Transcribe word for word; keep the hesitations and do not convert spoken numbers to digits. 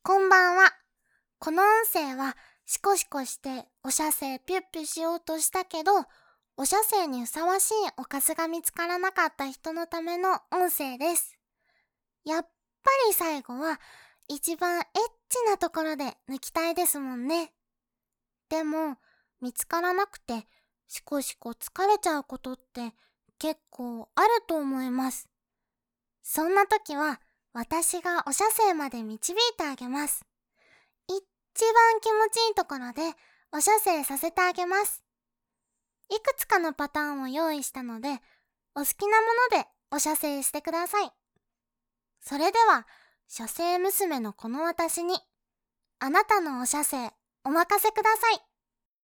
こんばんは。この音声はシコシコしておしゃせいピュッピュしようとしたけど、おしゃせいにふさわしいおかずが見つからなかった人のための音声です。やっぱり最後は一番エッチなところで抜きたいですもんね。でも見つからなくてシコシコ疲れちゃうことって結構あると思います。そんな時は私がおしゃせいまで導いてあげます。一番気持ちいいところでおしゃせいさせてあげます。いくつかのパターンを用意したので、お好きなものでおしゃせいしてください。それでは、しゃせい娘のこの私に、あなたのおしゃせいお任せください。